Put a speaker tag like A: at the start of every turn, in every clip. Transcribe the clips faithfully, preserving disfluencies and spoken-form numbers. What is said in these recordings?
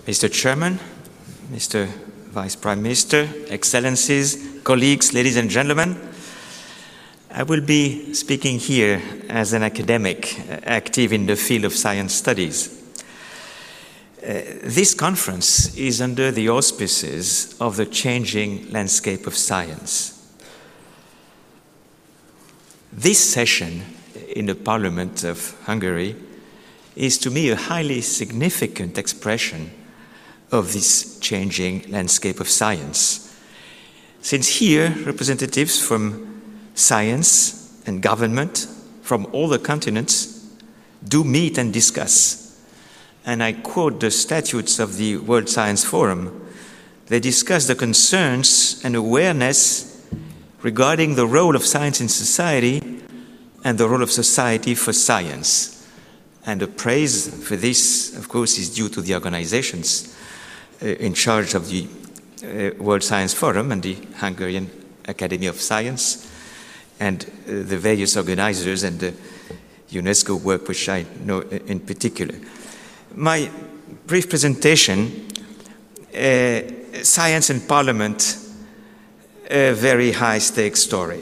A: Mister Chairman, Mister Vice Prime Minister, Excellencies, colleagues, ladies and gentlemen, I will be speaking here as an academic active in the field of science studies. Uh, this conference is under the auspices of the changing landscape of science. This session in the Parliament of Hungary is to me a highly significant expression of this changing landscape of science, since here representatives from science and government from all the continents do meet and discuss. And I quote the statutes of the World Science Forum. They discuss the concerns and awareness regarding the role of science in society and the role of society for science. And the praise for this, of course, is due to the organizations uh, in charge of the uh, World Science Forum and the Hungarian Academy of Science and uh, the various organizers and the UNESCO work, which I know in particular. My brief presentation, uh, Science and Parliament, a very high-stakes story.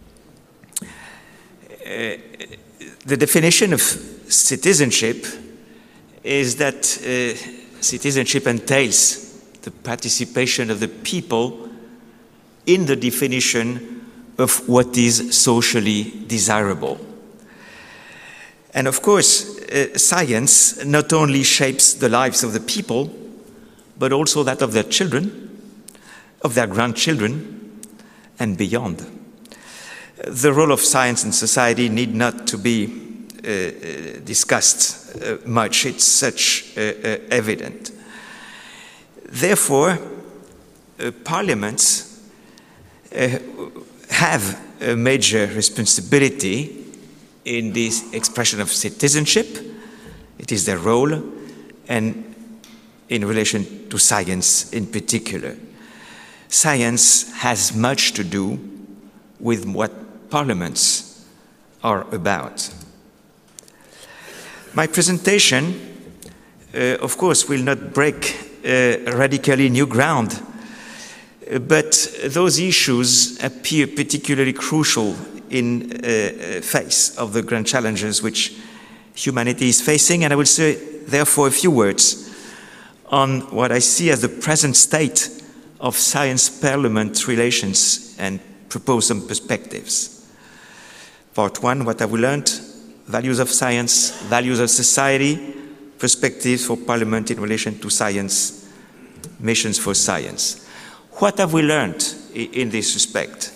A: Uh, the definition of citizenship is that uh, citizenship entails the participation of the people in the definition of what is socially desirable. And of course, uh, science not only shapes the lives of the people, but also that of their children, of their grandchildren, and beyond. The role of science in society need not to be uh, discussed uh, much. It's such uh, uh, evident. Therefore, uh, parliaments uh, have a major responsibility in this expression of citizenship. It is their role, and in relation to science in particular. Science has much to do with what parliaments are about. My presentation, uh, of course, will not break uh, radically new ground, but those issues appear particularly crucial in uh, face of the grand challenges which humanity is facing, and I will say, therefore, a few words on what I see as the present state of science-parliament relations and propose some perspectives. Part one, what have we learned? Values of science, values of society, perspectives for Parliament in relation to science, missions for science. What have we learned in this respect?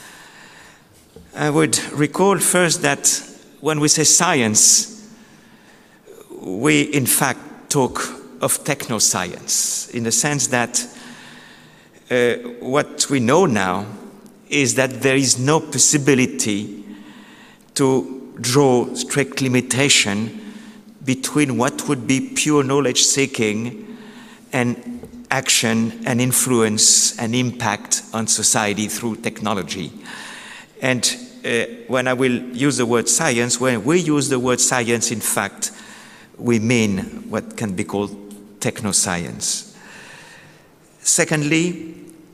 A: I would recall first that when we say science, we in fact talk of technoscience, in the sense that uh, what we know now is that there is no possibility to draw strict limitation between what would be pure knowledge seeking and action and influence and impact on society through technology. And uh, when I will use the word science, when we use the word science, in fact, we mean what can be called technoscience. Secondly,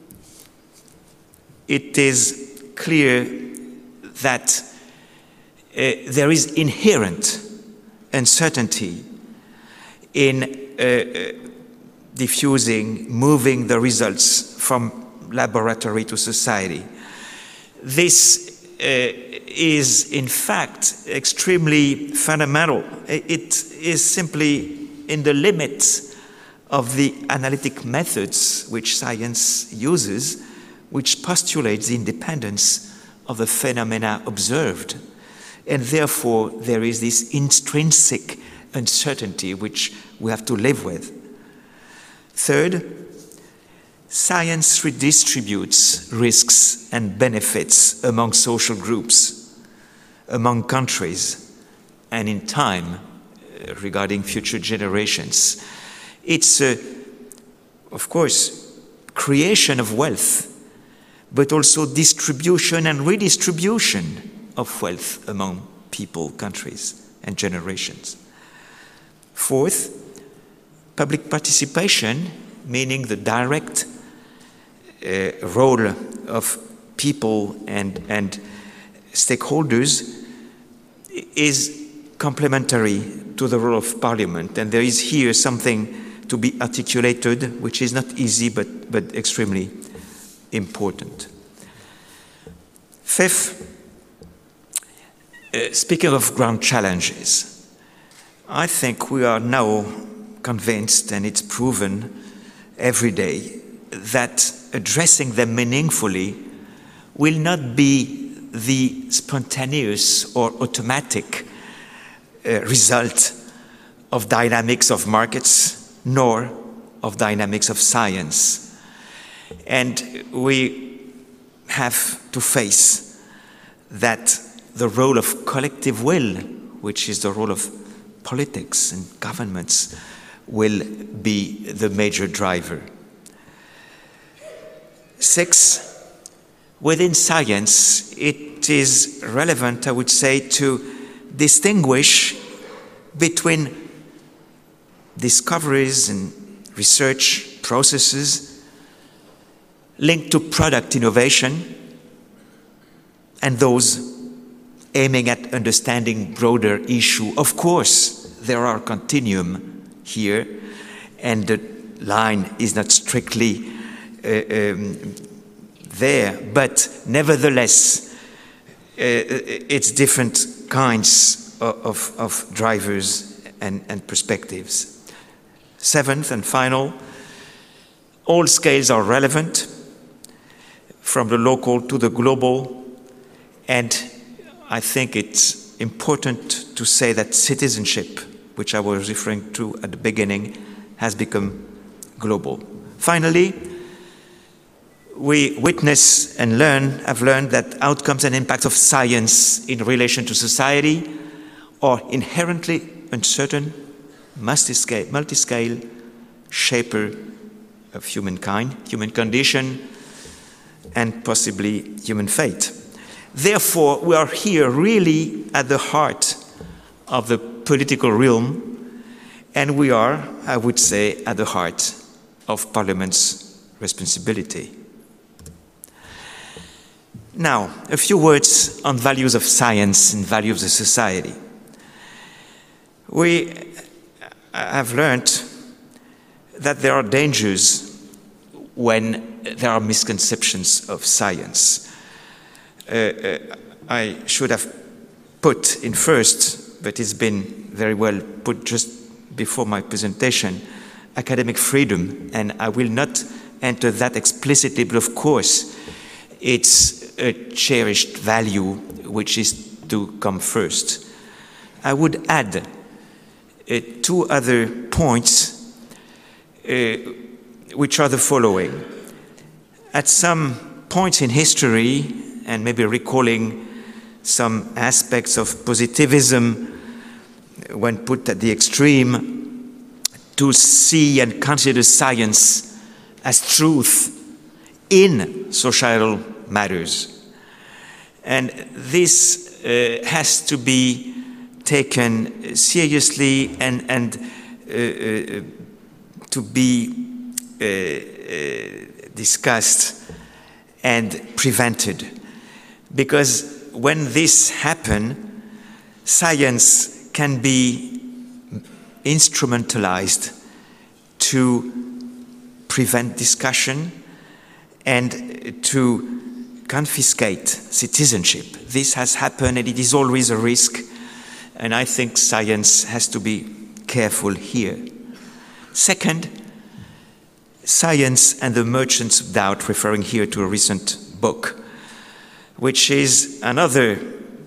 A: it is clear that uh, there is inherent uncertainty in uh, diffusing, moving the results from laboratory to society. This uh, is, in fact, extremely fundamental. It is simply in the limits of the analytic methods which science uses, which postulates the independence of the phenomena observed. And therefore, there is this intrinsic uncertainty which we have to live with. Third, science redistributes risks and benefits among social groups, among countries, and in time uh, regarding future generations. It's, uh, of course, creation of wealth, but also distribution and redistribution of wealth among people, countries, and generations. Fourth, Public participation, meaning the direct uh, role of people and, and stakeholders, is complementary to the role of Parliament. And there is here something to be articulated, which is not easy, but, but extremely important. Fifth, uh, speaking of ground challenges, I think we are now convinced, and it's proven every day, that addressing them meaningfully will not be the spontaneous or automatic uh, result of dynamics of markets, nor of dynamics of science. And we have to face that the role of collective will, which is the role of politics and governments, will be the major driver. Six, within science, it is relevant, I would say, to distinguish between discoveries and research processes linked to product innovation and those aiming at understanding broader issue. Of course, there are continuum here, and the line is not strictly uh, um, there, but nevertheless, uh, it's different kinds of, of, of drivers and, and perspectives. Seventh and final, all scales are relevant, from the local to the global, and I think it's important to say that citizenship, which I was referring to at the beginning, has become global. Finally, we witness and learn, have learned that outcomes and impacts of science in relation to society are inherently uncertain, multi-scale, multi-scale shaper of humankind, human condition, and possibly human fate. Therefore, we are here really at the heart of the political realm, and we are, I would say, at the heart of Parliament's responsibility. Now, a few words on values of science and values of society. We have learned that there are dangers when there are misconceptions of science. Uh, uh, I should have put in first, but it's been very well put just before my presentation, academic freedom, and I will not enter that explicitly, but of course, it's a cherished value which is to come first. I would add uh, two other points, uh, which are the following. At some points in history, and maybe recalling some aspects of positivism when put at the extreme, to see and consider science as truth in societal matters. And this uh, has to be taken seriously and, and uh, uh, to be uh, uh, discussed and prevented. Because when this happens, science can be instrumentalized to prevent discussion and to confiscate citizenship. This has happened, and it is always a risk, and I think science has to be careful here. Second, Science and the Merchants of Doubt, referring here to a recent book, which is another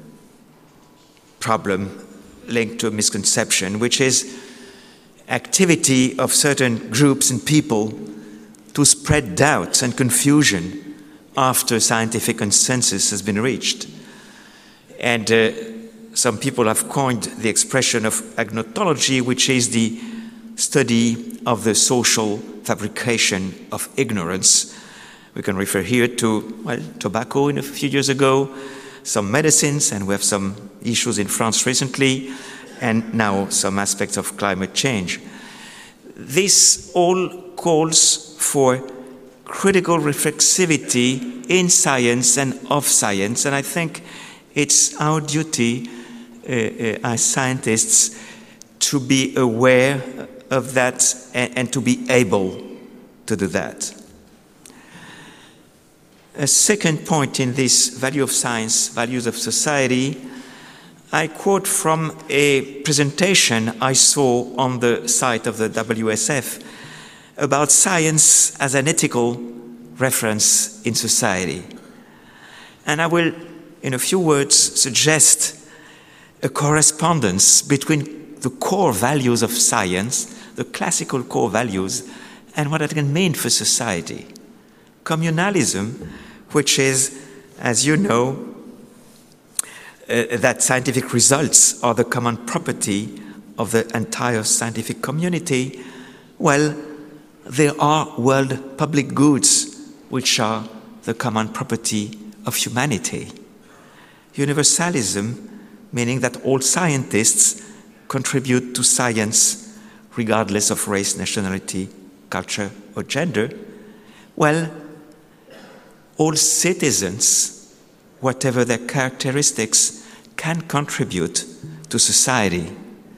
A: problem linked to a misconception, which is activity of certain groups and people to spread doubt and confusion after scientific consensus has been reached. And uh, some people have coined the expression of agnotology, which is the study of the social fabrication of ignorance. We can refer here to, well, tobacco in a few years ago, some medicines, and we have some issues in France recently, and now some aspects of climate change. this all calls for critical reflexivity in science and of science, and I think it's our duty uh, uh, as scientists to be aware of that and, and to be able to do that. A second point in this value of science, values of society, I quote from a presentation I saw on the site of the W S F about science as an ethical reference in society. And I will, in a few words, suggest a correspondence between the core values of science, the classical core values, and what it can mean for society. Communalism, which is, as you know, Uh, that scientific results are the common property of the entire scientific community, well, there are world public goods which are the common property of humanity. Universalism, meaning that all scientists contribute to science regardless of race, nationality, culture, or gender. Well, all citizens, whatever their characteristics, can contribute to society.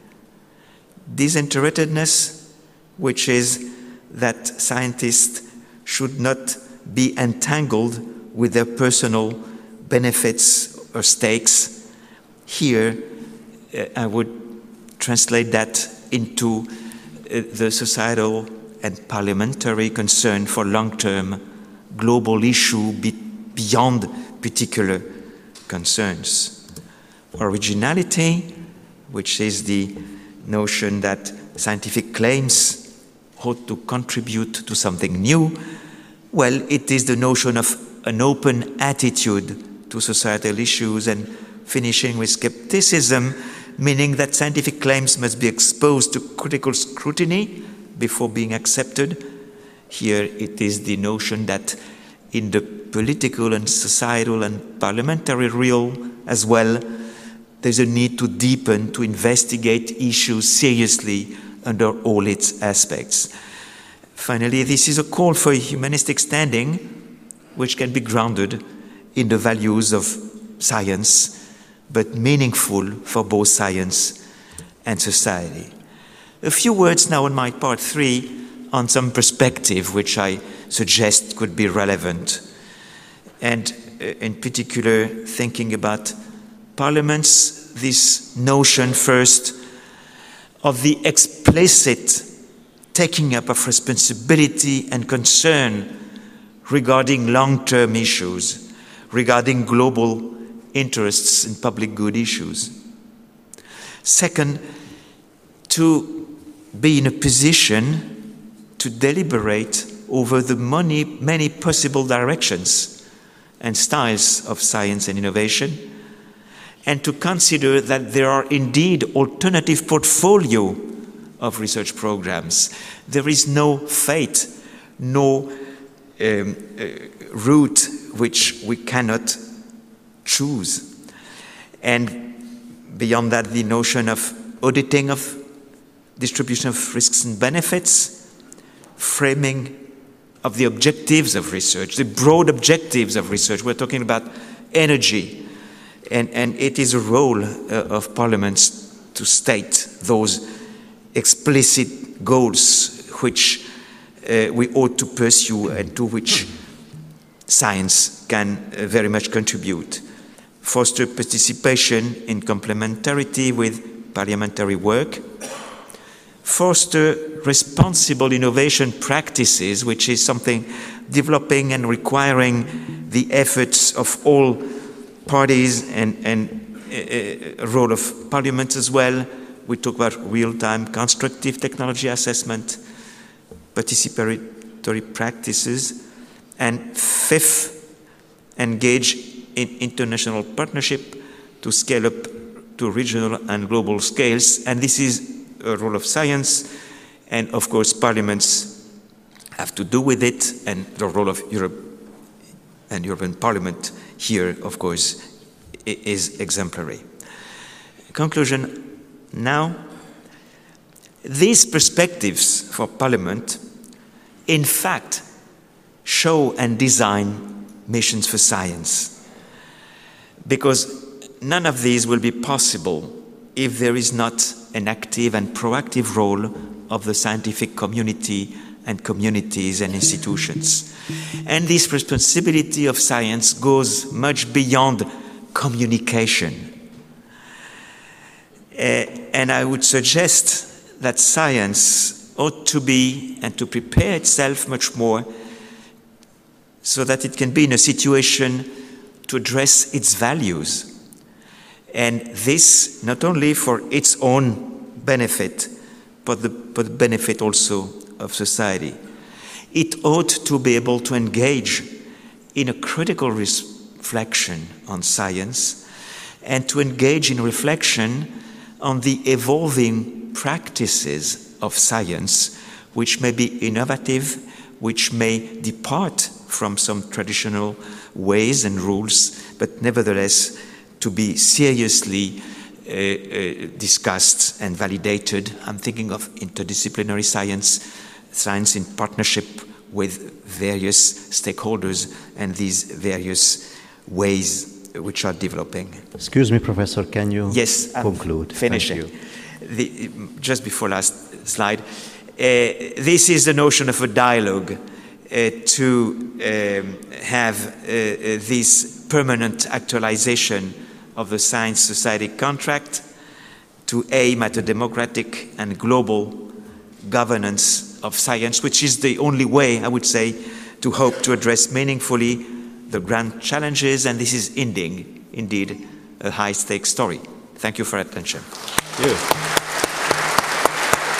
A: Disinterestedness, which is that scientists should not be entangled with their personal benefits or stakes. Here, uh, I would translate that into uh, the societal and parliamentary concern for long-term global issue be beyond particular concerns. Originality, which is the notion that scientific claims ought to contribute to something new, well, it is the notion of an open attitude to societal issues, and finishing with skepticism, meaning that scientific claims must be exposed to critical scrutiny before being accepted. Here it is the notion that in the political and societal and parliamentary realm as well, there's a need to deepen, to investigate issues seriously under all its aspects. Finally, this is a call for humanistic standing, which can be grounded in the values of science, but meaningful for both science and society. A few words now on my part three on some perspective which I suggest could be relevant, and uh, in particular thinking about parliaments, this notion first of the explicit taking up of responsibility and concern regarding long-term issues, regarding global interests and public good issues. Second, to be in a position to deliberate over the many, many possible directions and styles of science and innovation, and to consider that there are indeed alternative portfolio of research programs. There is no fate, no um, uh, route which we cannot choose. And beyond that, the notion of auditing of distribution of risks and benefits, framing of the objectives of research, the broad objectives of research. We're talking about energy, and, and it is a role uh, of parliaments to state those explicit goals which uh, we ought to pursue and to which science can uh, very much contribute. Foster participation in complementarity with parliamentary work. Foster responsible innovation practices, which is something developing and requiring the efforts of all parties, and, and a, a role of parliament as well. We talk about real-time constructive technology assessment, participatory practices. And fifth, engage in international partnership to scale up to regional and global scales. And this is a role of science, and of course parliaments have to do with it, and the role of Europe and European Parliament here, of course, is exemplary. Conclusion now, These perspectives for Parliament, in fact, show and design missions for science, because none of these will be possible if there is not an active and proactive role of the scientific community and communities and institutions. And this responsibility of science goes much beyond communication. Uh, and I would suggest that science ought to be and to prepare itself much more so that it can be in a situation to address its values. And this not only for its own benefit, but the, but the benefit also of society. It ought to be able to engage in a critical reflection on science and to engage in reflection on the evolving practices of science, which may be innovative, which may depart from some traditional ways and rules, but nevertheless to be seriously uh, uh, discussed and validated. I'm thinking of interdisciplinary science, science in partnership with various stakeholders and these various ways which are developing.
B: Excuse me, Professor, can you
A: yes,
B: conclude?
A: I'm finishing. The, just before last slide, uh, this is the notion of a dialogue uh, to um, have uh, uh, this permanent actualization of the science-society contract to aim at a democratic and global governance of science, which is the only way, I would say, to hope to address meaningfully the grand challenges, and this is ending, indeed, a high-stakes story. Thank you for your attention.
B: Thank you.